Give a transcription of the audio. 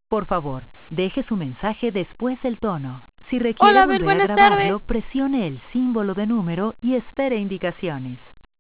Por favor, deje su mensaje después del tono. Si requiere Hola, Abel, volver a buenas grabarlo, tardes. presione el símbolo de número y espere indicaciones.